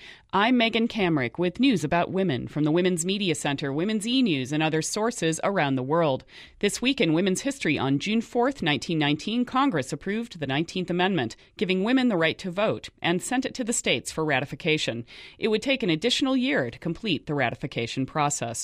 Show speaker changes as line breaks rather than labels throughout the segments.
I'm Megan Kamrick with news about women from the Women's Media Center, Women's E-News, and other sources around the world. This week in women's history, on June 4th, 1919, Congress approved the 19th Amendment, giving women the right to vote, and sent it to the states for ratification. It would take an additional year to complete the ratification process.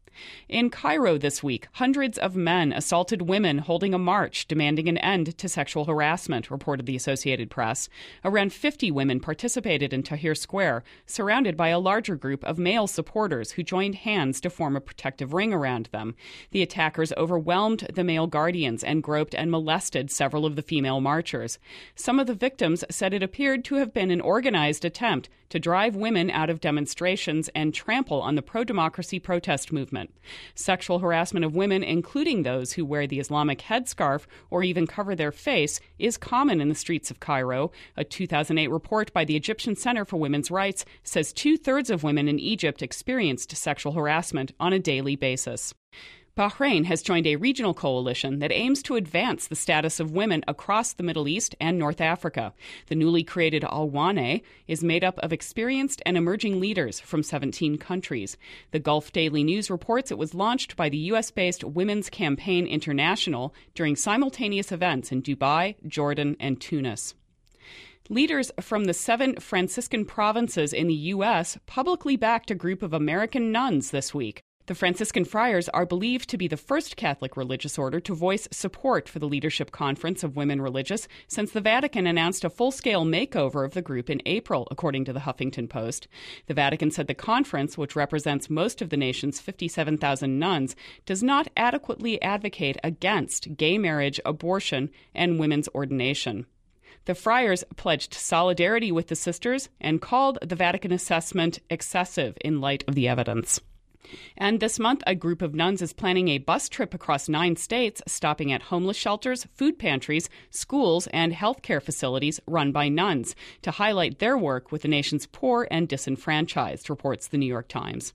In Cairo this week, hundreds of men assaulted women holding a march demanding an end to sexual harassment, reported the Associated Press. Around 50 women participated in Tahrir Square, surrounded by a larger group of male supporters who joined hands to form a protective ring around them. The attackers overwhelmed the male guardians and groped and molested several of the female marchers. Some of the victims said it appeared to have been an organized attempt to drive women out of demonstrations and trample on the pro-democracy protest movement. Sexual harassment of women, including those who wear the Islamic headscarf or even cover their face, is common in the streets of Cairo. A 2008 report by the Egyptian Center for Women's Rights says 2/3 of women in Egypt experienced sexual harassment on a daily basis. Bahrain has joined a regional coalition that aims to advance the status of women across the Middle East and North Africa. The newly created Al-Wane is made up of experienced and emerging leaders from 17 countries. The Gulf Daily News reports it was launched by the U.S.-based Women's Campaign International during simultaneous events in Dubai, Jordan, and Tunis. Leaders from the 7 Franciscan provinces in the U.S. publicly backed a group of American nuns this week. The Franciscan Friars are believed to be the first Catholic religious order to voice support for the Leadership Conference of Women Religious since the Vatican announced a full-scale makeover of the group in April, according to the Huffington Post. The Vatican said the conference, which represents most of the nation's 57,000 nuns, does not adequately advocate against gay marriage, abortion, and women's ordination. The friars pledged solidarity with the sisters and called the Vatican assessment excessive in light of the evidence. And this month, a group of nuns is planning a bus trip across 9 states, stopping at homeless shelters, food pantries, schools, and healthcare facilities run by nuns to highlight their work with the nation's poor and disenfranchised, reports the New York Times.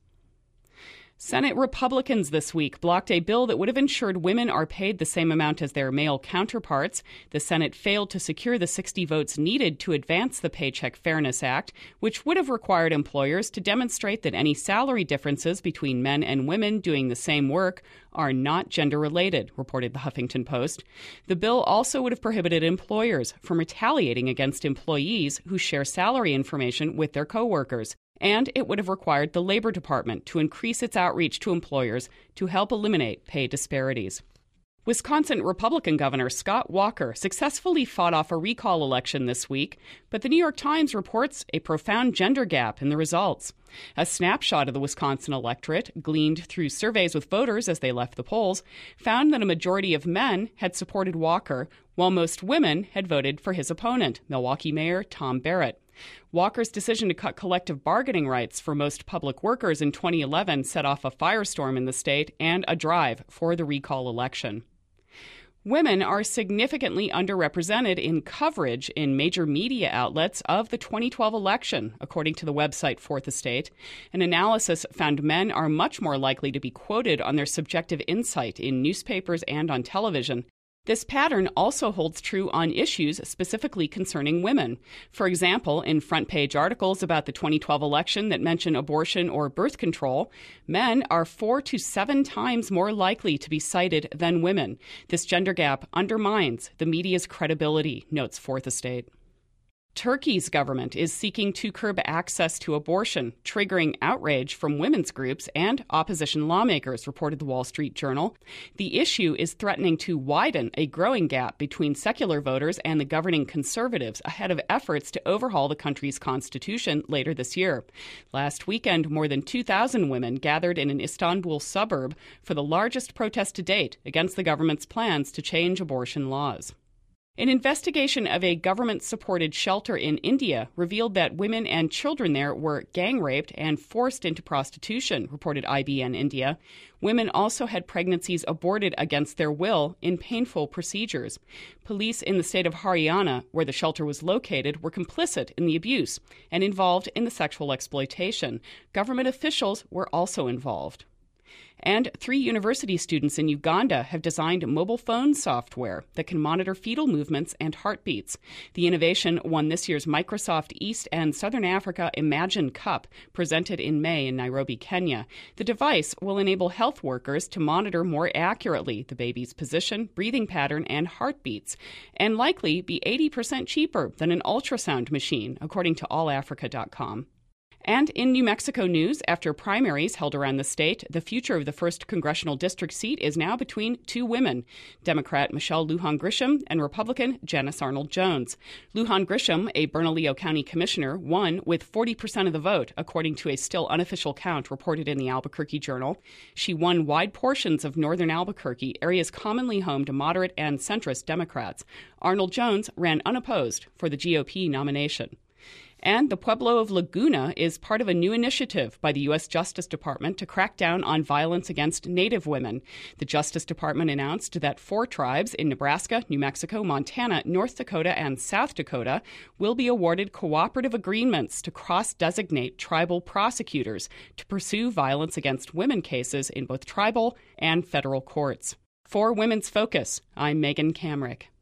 Senate Republicans this week blocked a bill that would have ensured women are paid the same amount as their male counterparts. The Senate failed to secure the 60 votes needed to advance the Paycheck Fairness Act, which would have required employers to demonstrate that any salary differences between men and women doing the same work are not gender-related, reported the Huffington Post. The bill also would have prohibited employers from retaliating against employees who share salary information with their coworkers. And it would have required the Labor Department to increase its outreach to employers to help eliminate pay disparities. Wisconsin Republican Governor Scott Walker successfully fought off a recall election this week, but the New York Times reports a profound gender gap in the results. A snapshot of the Wisconsin electorate, gleaned through surveys with voters as they left the polls, found that a majority of men had supported Walker, while most women had voted for his opponent, Milwaukee Mayor Tom Barrett. Walker's decision to cut collective bargaining rights for most public workers in 2011 set off a firestorm in the state and a drive for the recall election. Women are significantly underrepresented in coverage in major media outlets of the 2012 election, according to the website Fourth Estate. An analysis found men are much more likely to be quoted on their subjective insight in newspapers and on television. This pattern also holds true on issues specifically concerning women. For example, in front-page articles about the 2012 election that mention abortion or birth control, men are 4 to 7 times more likely to be cited than women. This gender gap undermines the media's credibility, notes Fourth Estate. Turkey's government is seeking to curb access to abortion, triggering outrage from women's groups and opposition lawmakers, reported the Wall Street Journal. The issue is threatening to widen a growing gap between secular voters and the governing conservatives ahead of efforts to overhaul the country's constitution later this year. Last weekend, more than 2,000 women gathered in an Istanbul suburb for the largest protest to date against the government's plans to change abortion laws. An investigation of a government-supported shelter in India revealed that women and children there were gang-raped and forced into prostitution, reported IBN India. Women also had pregnancies aborted against their will in painful procedures. Police in the state of Haryana, where the shelter was located, were complicit in the abuse and involved in the sexual exploitation. Government officials were also involved. And 3 university students in Uganda have designed mobile phone software that can monitor fetal movements and heartbeats. The innovation won this year's Microsoft East and Southern Africa Imagine Cup, presented in May in Nairobi, Kenya. The device will enable health workers to monitor more accurately the baby's position, breathing pattern, and heartbeats, and likely be 80% cheaper than an ultrasound machine, according to allafrica.com. And in New Mexico news, after primaries held around the state, the future of the 1st Congressional District seat is now between 2 women, Democrat Michelle Lujan Grisham and Republican Janice Arnold Jones. Lujan Grisham, a Bernalillo County commissioner, won with 40% of the vote, according to a still unofficial count reported in the Albuquerque Journal. She won wide portions of northern Albuquerque, areas commonly home to moderate and centrist Democrats. Arnold Jones ran unopposed for the GOP nomination. And the Pueblo of Laguna is part of a new initiative by the U.S. Justice Department to crack down on violence against Native women. The Justice Department announced that 4 tribes in Nebraska, New Mexico, Montana, North Dakota, and South Dakota will be awarded cooperative agreements to cross-designate tribal prosecutors to pursue violence against women cases in both tribal and federal courts. For Women's Focus, I'm Megan Kamrick.